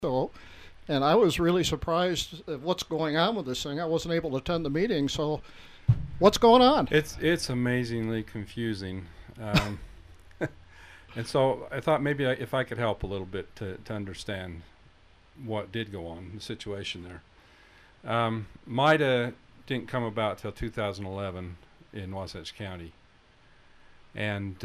So, and I was really surprised at what's going on with this thing. I wasn't able to attend the meeting, so what's going on? It's amazingly confusing, um, and so I thought maybe if I could help a little bit to understand what did go on, the situation there. MIDA didn't come about till 2011 in Wasatch County, and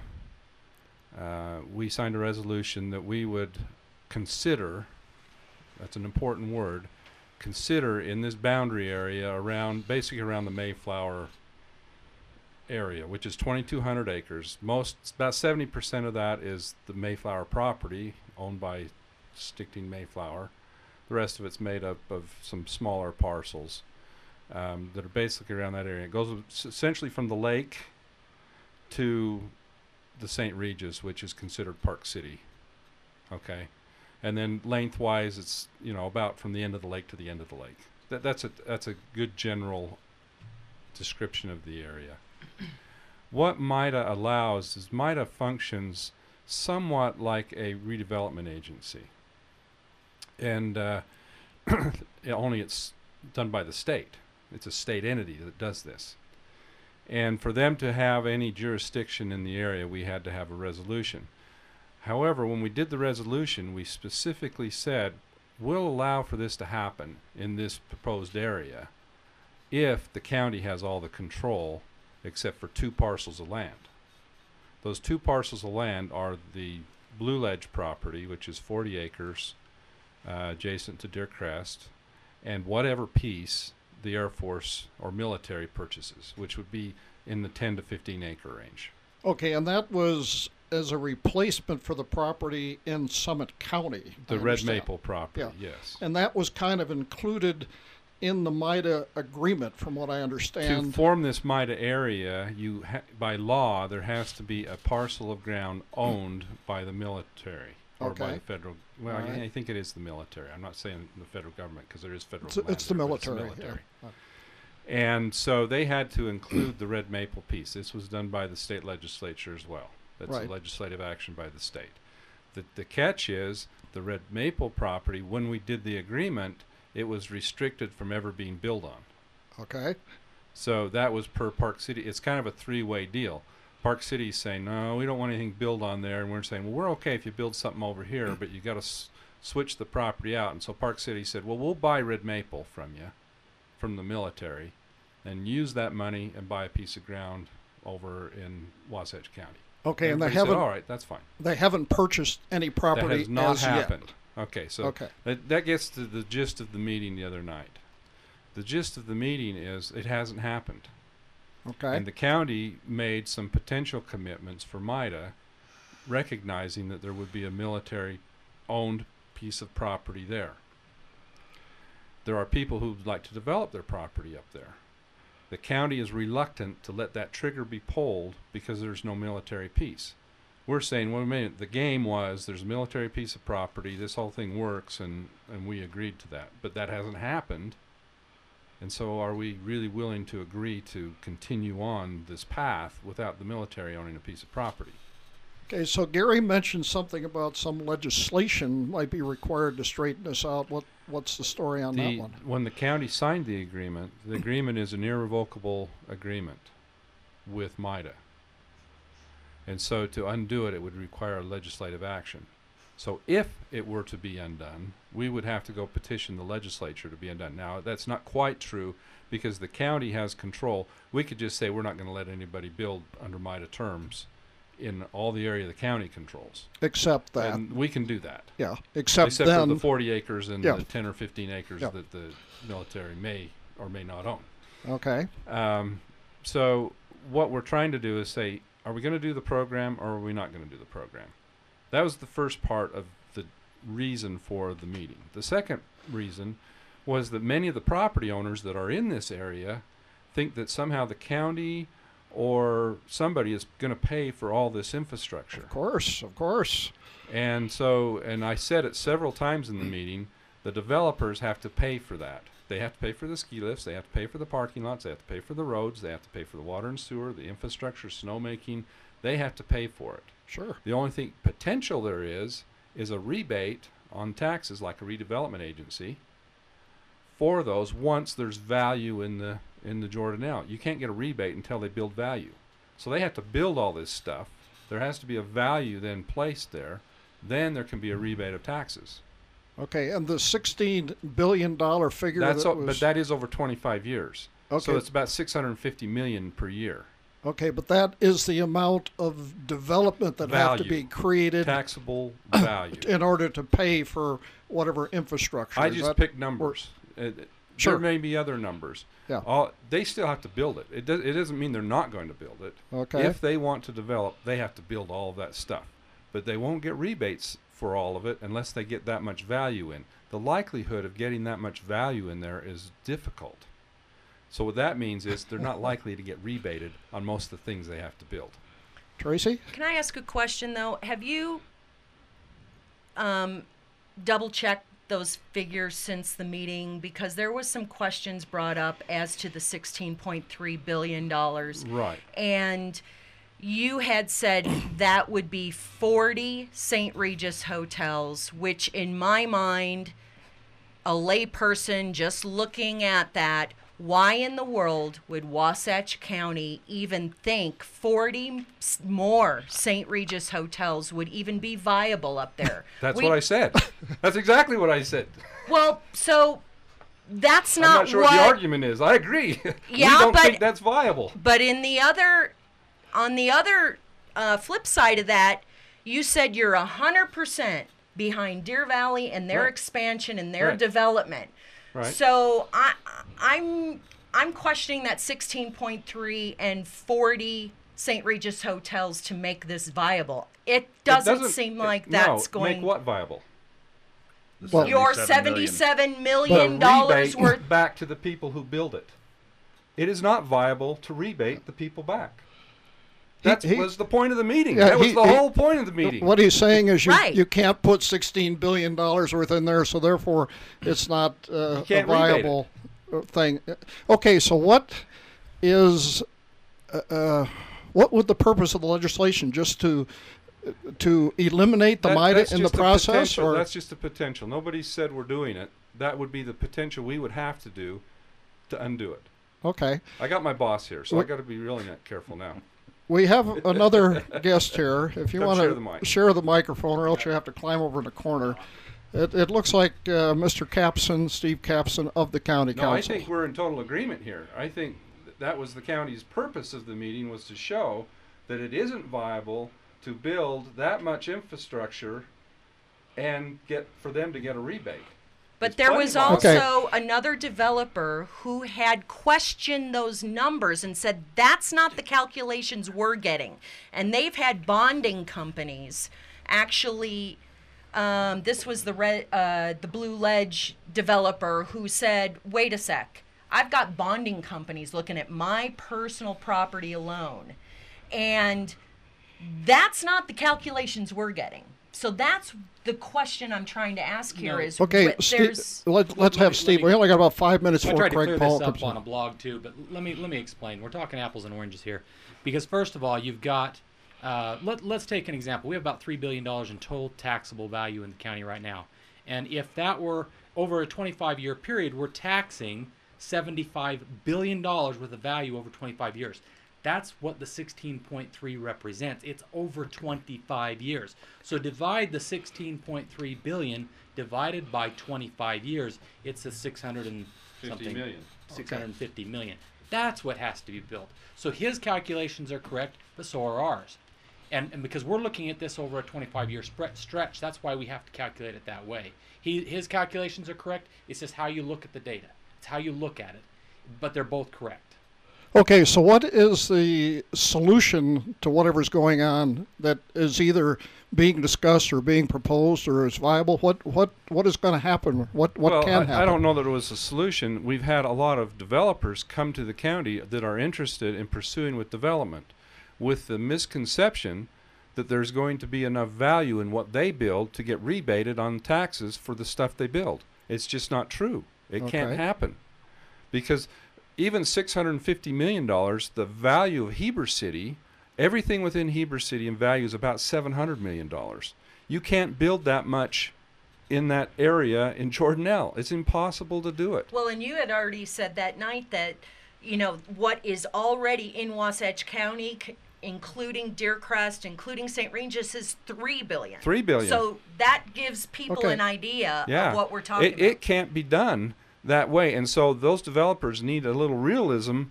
we signed a resolution that we would consider. That's an important word. Consider in this boundary area around, basically around the Mayflower area, which is 2,200 acres. About 70% of that is the Mayflower property owned by Stichting Mayflower. The rest of it's made up of some smaller parcels that are basically around that area. It goes essentially from the lake to the St. Regis, which is considered Park City. Okay. And then lengthwise, it's about from the end of the lake to the end of the lake. That's a good general description of the area. What MIDA allows is MIDA functions somewhat like a redevelopment agency, and only it's done by the state. It's a state entity that does this. And for them to have any jurisdiction in the area, we had to have a resolution. However, when we did the resolution, we specifically said we'll allow for this to happen in this proposed area if the county has all the control except for 2 parcels of land. Those 2 parcels of land are the Blue Ledge property, which is 40 acres adjacent to Deer Crest, and whatever piece the Air Force or military purchases, which would be in the 10 to 15 acre range. Okay, and that was as a replacement for the property in Summit County. The Red Maple property, yes. And that was kind of included in the MIDA agreement, from what I understand. To form this MIDA area, by law, there has to be a parcel of ground owned by the military or by the federal. Well, I think it is the military. I'm not saying the federal government because there is federal. It's the military. It's the military. Yeah. And so they had to include the Red Maple piece. This was done by the state legislature as well. That's a legislative action by the state. The catch is the Red Maple property, when we did the agreement, it was restricted from ever being built on. Okay. So that was per Park City. It's kind of a 3-way deal. Park City's saying, no, we don't want anything built on there. And we're saying, well, we're okay if you build something over here, but you got to switch the property out. And so Park City said, well, we'll buy Red Maple from you, from the military, and use that money and buy a piece of ground over in Wasatch County. Okay, and they haven't. All right, that's fine. They haven't purchased any property. That has not happened. Yet. Okay, so that gets to the gist of the meeting the other night. The gist of the meeting is it hasn't happened. Okay. And the county made some potential commitments for MIDA, recognizing that there would be a military-owned piece of property there. There are people who would like to develop their property up there. The county is reluctant to let that trigger be pulled because there's no military piece. We're saying, well, wait a minute, the game was there's a military piece of property, this whole thing works, and we agreed to that. But that hasn't happened. And so are we really willing to agree to continue on this path without the military owning a piece of property? Okay, so Gary mentioned something about some legislation might be required to straighten this out. What's the story on that one? When the county signed the agreement is an irrevocable agreement with MIDA. And so to undo it, it would require legislative action. So if it were to be undone, we would have to go petition the legislature to be undone. Now, that's not quite true because the county has control. We could just say we're not going to let anybody build under MIDA terms in all the area the county controls. Except that. And we can do that. Yeah, except for the 40 acres and the 10 or 15 acres that the military may or may not own. Okay. So what we're trying to do is say, are we going to do the program or are we not going to do the program? That was the first part of the reason for the meeting. The second reason was that many of the property owners that are in this area think that somehow the county or somebody is going to pay for all this infrastructure. Of course. And so, and I said it several times in the meeting, the developers have to pay for that. They have to pay for the ski lifts, they have to pay for the parking lots, they have to pay for the roads, they have to pay for the water and sewer, the infrastructure, snowmaking. They have to pay for it. Sure. The only thing potential there is a rebate on taxes like a redevelopment agency for those once there's value in the Jordanelle. You can't get a rebate until they build value. So they have to build all this stuff. There has to be a value then placed there. Then there can be a rebate of taxes. Okay, and the $16 billion figure But that is over 25 years. Okay. So it's about $650 million per year. Okay, but that is the amount of development that have to be created, taxable value, in order to pay for whatever infrastructure. I just picked numbers. Sure. There may be other numbers. Yeah. They still have to build it. It doesn't mean they're not going to build it. Okay. If they want to develop, they have to build all of that stuff. But they won't get rebates for all of it unless they get that much value in. The likelihood of getting that much value in there is difficult. So what that means is they're not likely to get rebated on most of the things they have to build. Tracy? Can I ask a question, though? Have you double-checked those figures since the meeting? Because there was some questions brought up as to the $16.3 billion. Right. And you had said that would be 40 St. Regis hotels, which in my mind, a layperson just looking at that, why in the world would Wasatch County even think 40 more St. Regis hotels would even be viable up there? That's what I said. That's exactly what I said. Well, so that's not I'm not sure what the argument is. I agree. Yeah, we don't think that's viable. But on the other flip side of that, you said you're 100% behind Deer Valley and their expansion and their development. Right. So I'm questioning that 16.3 and 40 St. Regis hotels to make this viable. It doesn't seem like that's going. Make what viable? Well, Your $77 million rebate worth back to the people who build it. It is not viable to rebate the people back. That was the point of the meeting. Yeah, that was the whole point of the meeting. What he's saying is Right. you can't put $16 billion worth in there, so therefore it's not a can't viable thing. Okay, so what is what would the purpose of the legislation? Just to eliminate the MIDA in the process? Or that's just the potential. Nobody said we're doing it. That would be the potential we would have to do to undo it. Okay. I got my boss here, so I got to be really careful now. We have another guest here. If you Come want share the to mic. share the microphone, or else you have to climb over in the corner. It looks like Mr. Capson, Steve Capson of the County No, I Council. think we're in total agreement here. I think that was the county's purpose of the meeting, was to show that it isn't viable to build that much infrastructure and for them to get a rebate. But It's there plenty was viable. also another developer who had questioned those numbers and said that's not the calculations we're getting. And they've had bonding companies actually. This was the Blue Ledge developer who said, "Wait a sec, I've got bonding companies looking at my personal property alone, and that's not the calculations we're getting." So that's the question I'm trying to ask here is, Okay, let's have Steve. We only got about 5 minutes I before tried to Craig clear Paul this up comes on in. a blog too, but let me explain. We're talking apples and oranges here, because first of all, you've got let's take an example. We have about $3 billion in total taxable value in the county right now, and if that were over a 25-year period, we're taxing $75 billion worth of value over 25 years. That's what the 16.3 represents. It's over 25 years. So divide the 16.3 billion divided by 25 years. It's a 600 and something 50 million. 650 million. That's what has to be built. So his calculations are correct, but so are ours. And because we're looking at this over a 25-year stretch, that's why we have to calculate it that way. His calculations are correct. It's just how you look at the data. It's how you look at it. But they're both correct. Okay, so what is the solution to whatever's going on that is either being discussed or being proposed or is viable? What is going to happen? What can happen? I don't know that it was a solution. We've had a lot of developers come to the county that are interested in pursuing with development, with the misconception that there's going to be enough value in what they build to get rebated on taxes for the stuff they build. It's just not true. It can't happen, because even $650 million, the value of Heber City, everything within Heber City in value is about $700 million. You can't build that much in that area in Jordanelle. It's impossible to do it. Well, and you had already said that night that, what is already in Wasatch County, including Deer Crest, including St. Regis, is $3 billion. $3 billion. So that gives people Okay. an idea Yeah. of what we're talking about. It can't be done that way. And so those developers need a little realism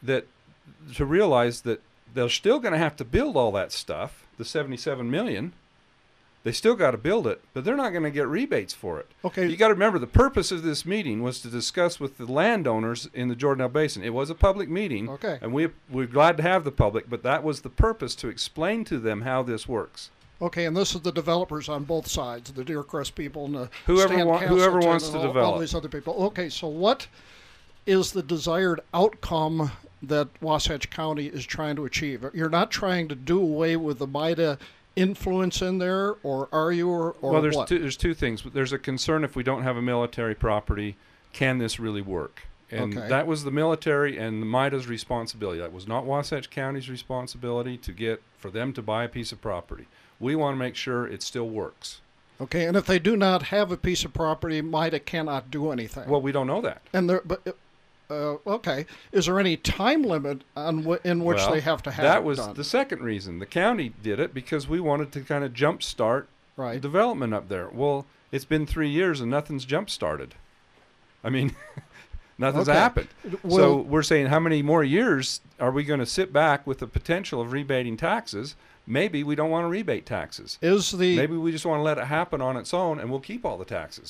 to realize that they're still going to have to build all that stuff, the $77 million. They still got to build it, but they're not going to get rebates for it. Okay. You got to remember, the purpose of this meeting was to discuss with the landowners in the Jordanelle Basin. It was a public meeting, Okay. and we're glad to have the public, but that was the purpose, to explain to them how this works. Okay, and this is the developers on both sides, the Deer Crest people and the Whoever Stan whoever Castleton wants and to all develop. these other people. Okay, so what is the desired outcome that Wasatch County is trying to achieve? You're not trying to do away with the MIDA influence in there, or are you, or Well, there's what? there's two things. There's a concern, if we don't have a military property, can this really work? And Okay. that was the military and the MIDA's responsibility. That was not Wasatch County's responsibility for them to buy a piece of property. We want to make sure it still works. Okay, and if they do not have a piece of property, MIDA cannot do anything. Well, we don't know that. And there, but okay, is there any time limit on in which Well, they have to have that it was done? the second reason. The county did it because we wanted to kind of jumpstart Right. development up there. Well, it's been 3 years and nothing's jump-started. I mean, nothing's Okay. happened. So Well- we're saying, how many more years are we going to sit back with the potential of rebating taxes? Maybe we don't want to rebate taxes. Is the Maybe we just want to let it happen on its own, and we'll keep all the taxes.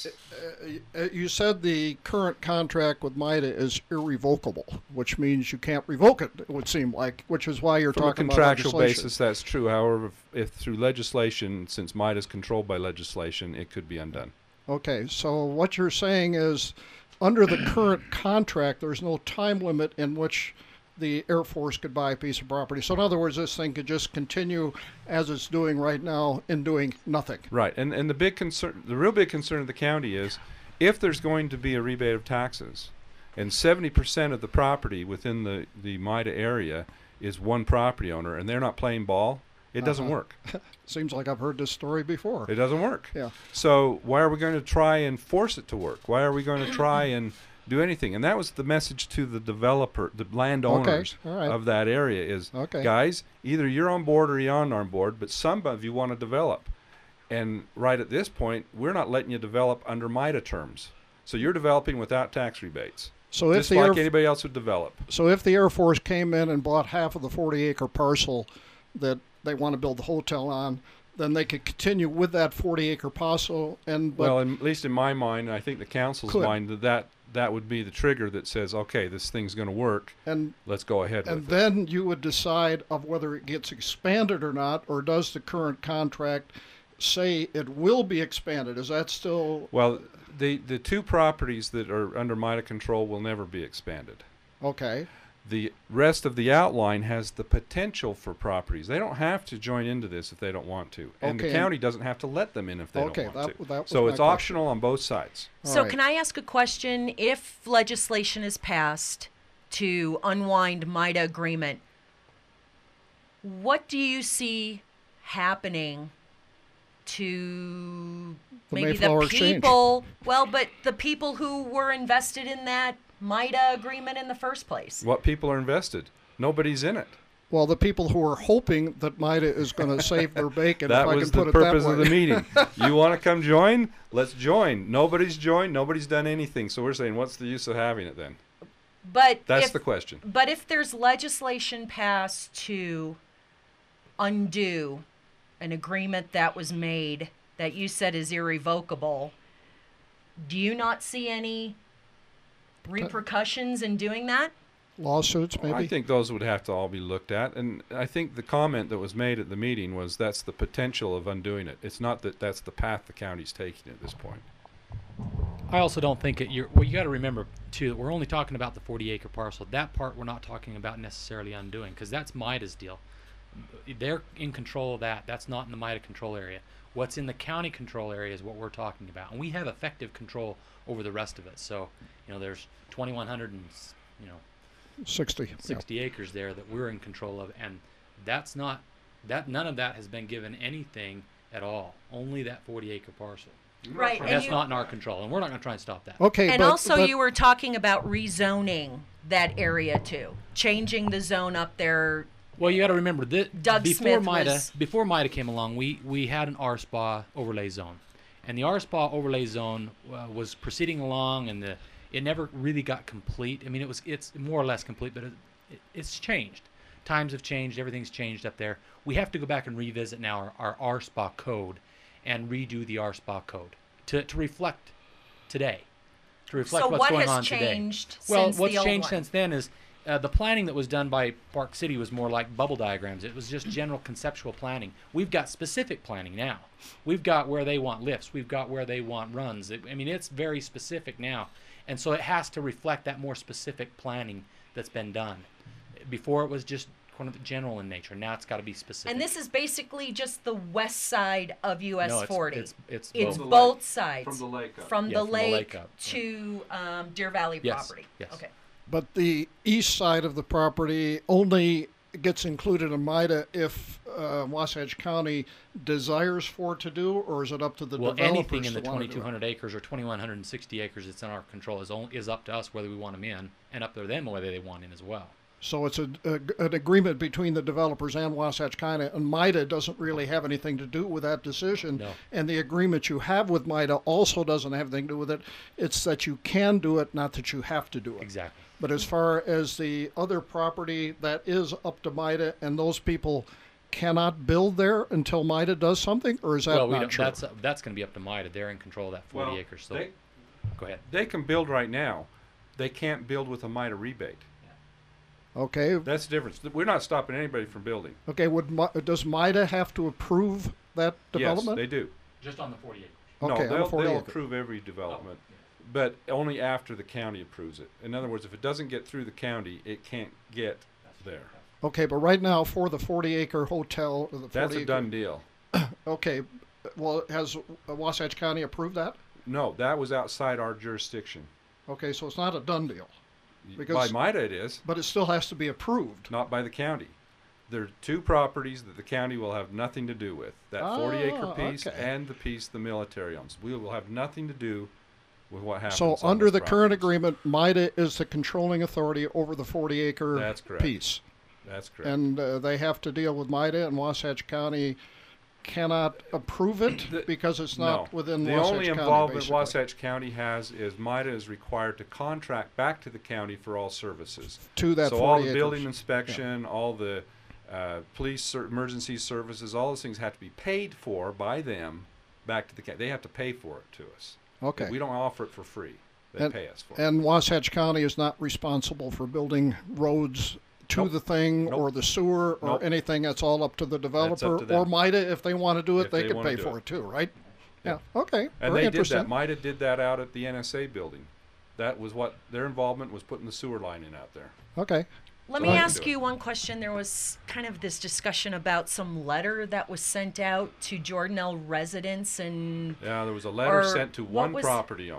you said the current contract with MIDA is irrevocable, which means you can't revoke it. It would seem like, which is why you're From a talking contractual about legislation. basis, that's true. However, if through legislation, since MIDA is controlled by legislation, it could be undone. Okay, so what you're saying is, under the current contract, there's no time limit in which the Air Force could buy a piece of property. So in other words, this thing could just continue as it's doing right now in doing nothing. Right, and the big concern, the real big concern of the county is, if there's going to be a rebate of taxes, and 70% of the property within the MIDA area is one property owner, and they're not playing ball, it doesn't work. Seems like I've heard this story before. It doesn't work. Yeah. So why are we going to try and force it to work? Why are we going to try and do anything? And that was the message to the developer, the landowners all right. of that area is, Okay. guys, either you're on board or you're not on board, but some of you want to develop. And right at this point, we're not letting you develop under MIDA terms. So you're developing without tax rebates, So if just the like Air, anybody else would develop. so if the Air Force came in and bought half of the 40-acre parcel that they want to build the hotel on, then they could continue with that 40-acre parcel. And but Well, at least in my mind, I think the council's Could. mind, that would be the trigger that says, okay, this thing's going to work. and Let's go ahead and with it. then you would decide of whether it gets expanded or not, or does the current contract say it will be expanded? Is that still Well, the two properties that are under MIDA control will never be expanded. okay? The rest of the outline has the potential for properties. They don't have to join into this if they don't want to. And Okay, the county doesn't have to let them in if they Okay, don't want to. that was So my it's question. optional on both sides. All So right. can I ask a question? If legislation is passed to unwind MIDA agreement, what do you see happening to The maybe Mayflower the Exchange. people? Well, but the people who were invested in that MIDA agreement in the first place. What people are invested? Nobody's in it. Well, the people who are hoping that MIDA is going to save their bacon, That if I was can the put it purpose that way. of the meeting. You want to come join? Let's join. Nobody's joined. Nobody's done anything. So we're saying, what's the use of having it then? But That's if, the question. But if there's legislation passed to undo an agreement that was made that you said is irrevocable, do you not see any repercussions in doing that? Lawsuits, maybe? I think those would have to all be looked at. And I think the comment that was made at the meeting was that's the potential of undoing it. It's not that that's the path the county's taking at this point. I also don't think well, you got to remember too that we're only talking about the 40-acre parcel. That part we're not talking about necessarily undoing because that's MIDA's deal. They're in control of that. That's not in the MIDA control area. What's in the county control area is what we're talking about, and we have effective control over the rest of it. So, there's 2,100 and 60. 60 acres there that we're in control of, and that's not that. None of that has been given anything at all. Only that 40-acre parcel. Right, And that's not in our control, and we're not going to try and stop that. Okay, And but, also, but- you were talking about rezoning that area too, changing the zone up there. Well, you got to remember that Doug before Smith before MIDA came along, we had an RSPA overlay zone, and the RSPA overlay zone was proceeding along, and it never really got complete. I mean, it's more or less complete, but it's changed. Times have changed. Everything's changed up there. We have to go back and revisit now our RSPA code and redo the RSPA code to reflect today, to reflect So what's what going has on today. changed Well, since what's the old changed one? since then is the planning that was done by Park City was more like bubble diagrams. It was just general conceptual planning. We've got specific planning now. We've got where they want lifts. We've got where they want runs. I mean, it's very specific now. And so it has to reflect that more specific planning that's been done. Before it was just kind of general in nature. Now it's got to be specific. And this is basically just the west side of US No, 40. it's It's both. both sides. From the lake up. From Yeah, the from the lake lake up, yeah. to Deer Valley Yes, property. yes. Okay. But the east side of the property only gets included in MIDA if Wasatch County desires for it to do, or is it up to the Well, developers anything in the to wanna do it? 2,200 acres or 2,160 acres that's in our control is up to us whether we want them in, and up to them whether they want in as well. So it's an agreement between the developers and Wasatch County, and MIDA doesn't really have anything to do with that decision. No. And the agreement you have with MIDA also doesn't have anything to do with it. It's that you can do it, not that you have to do it. Exactly. But as far as the other property, that is up to MIDA, and those people cannot build there until MIDA does something, or is that Well, not true? that's going to be up to MIDA. They're in control of that 40 acres. So go ahead. They can build right now. They can't build with a MIDA rebate. Okay. That's the difference. We're not stopping anybody from building. Okay. Does MIDA have to approve that development? Yes, they do. Just on the 40 acres. Okay, on the no, 40 they'll acre. approve every development, but only after the county approves it. In other words, if it doesn't get through the county, it can't get there. Okay, but right now for the 40-acre hotel, or the 40 That's a acre, done deal. Okay, well, has Wasatch County approved that? No, that was outside our jurisdiction. Okay, so it's not a done deal, By Because- MIDA it is, but it still has to be approved. not by the county. There are two properties that the county will have nothing to do with. That 40-acre piece okay. and the piece the military owns. We will have nothing to do with what happens So on under those the current properties. agreement, MIDA is the controlling authority over the 40-acre That's correct. piece. That's correct. And they have to deal with MIDA, and Wasatch County cannot approve it because it's not no. within the Wasatch only County, involvement basically. Wasatch County has is MIDA is required to contract back to the county for all services. To that so 40 all the acres. building inspection, all the police emergency services, all those things have to be paid for by them back to the county. They have to pay for it to us. Okay. We don't offer it for free. They And- pay us for it. And Wasatch County is not responsible for building roads to Nope. the thing Nope. or the sewer or Nope. anything. That's all up to the developer to them. or MIDA. If they want to do it, If they they could wanna pay do for it. it too, right? Yeah. Yeah. Okay. And Very they did interesting. that. MIDA did that out at the NSA building. That was what their involvement was, putting the sewer line in out there. Okay. Let So me I can ask do it. you one question. There was kind of this discussion about some letter that was sent out to Jordanelle residents, and Yeah, there was a letter Or sent to what one was- property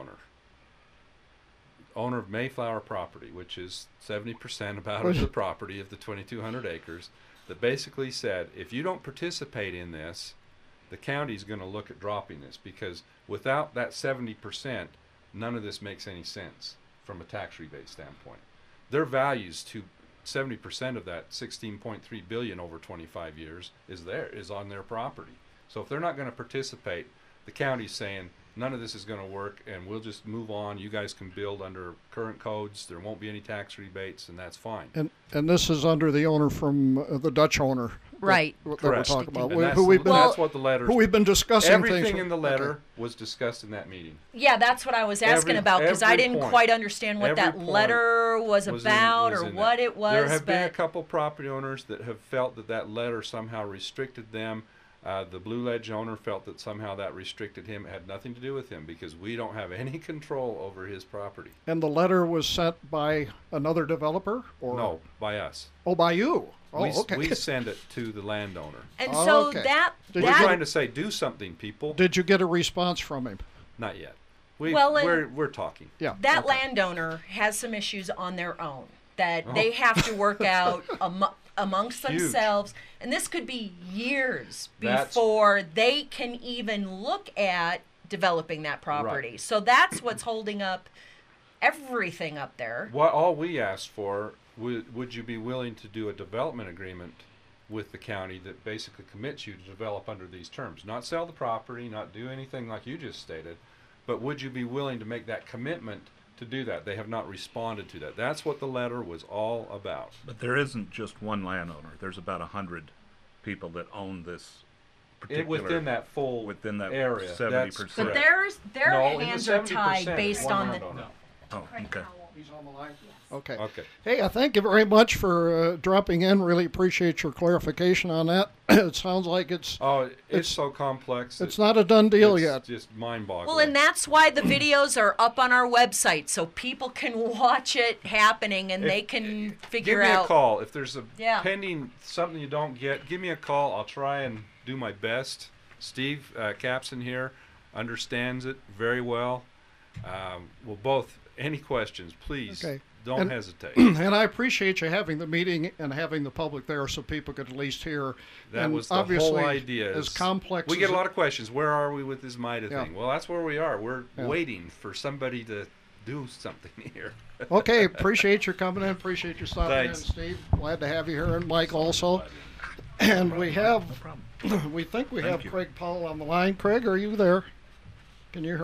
owner of Mayflower property, which is 70% about of the property of the 2,200 acres, that basically said, if you don't participate in this, the county's going to look at dropping this, because without that 70%, none of this makes any sense from a tax rebate standpoint. Their values to 70% of that 16.3 billion over 25 years is on their property. So if they're not going to participate, the county's saying none of this is going to work, and we'll just move on. You guys can build under current codes. There won't be any tax rebates, and that's fine. And this is under the owner from the Dutch owner. Right. That we're Correct. talking about. And Who we've been Well- that's what the letter. who we've been discussing things Everything with. in the Okay. letter was discussed in that meeting. yeah, that's what I was asking Every- about because I every didn't point. quite understand what Every that point letter was about was or in what there. it was. There have but been a couple property owners that have felt that that letter somehow restricted them. The Blue Ledge owner felt that somehow that restricted him. It had nothing to do with him because we don't have any control over his property. And the letter was sent by another developer, or No, by us. Oh, by you. Oh, we, okay. we send it to the landowner. and Oh, so okay. that Did We're you- trying to say, do something, people. Did you get a response from him? Not yet. We, Well, and- we're talking. Yeah. that okay. landowner has some issues on their own that Oh. they have to work out amongst Huge. themselves, and this could be years That's- before they can even look at developing that property. So that's what's holding up everything up there. What all we asked for, would you be willing to do a development agreement with the county that basically commits you to develop under these terms? Not sell the property, not do anything like you just stated, but would you be willing to make that commitment to do that? They have not responded to that. That's what the letter was all about. But there isn't just one landowner. There's about 100 people that own this particular Within that full within that area. 70%. That's But correct. their No, in the hands are tied 70%, based one on the. landowner. Oh, okay. He's on the line? Okay. Okay. Hey, I thank you very much for dropping in. Really appreciate your clarification on that. It sounds like it's Oh, it's so complex. it's not a done deal it's yet. just mind-boggling. Well, and that's why the videos are up on our website so people can watch it happening and they can figure Give me out. a call if there's a Yeah. pending something you don't get. Give me a call. I'll try and do my best. Steve Capson here understands it very well. We'll both. Any questions, please Okay. don't And- hesitate. And I appreciate you having the meeting and having the public there so people could at least hear. That and was the obviously, whole idea. As is complex we as get a it- lot of questions. Where are we with this MIDA Yeah. thing? Well, that's where we are. We're Yeah. waiting for somebody to do something here. Okay, appreciate your coming in. Appreciate your stopping Thanks. in, Steve. Glad to have you here, and Mike also. And we have, No problem. we think we Thank have you. Craig Powell on the line. Craig, are you there? Can you hear?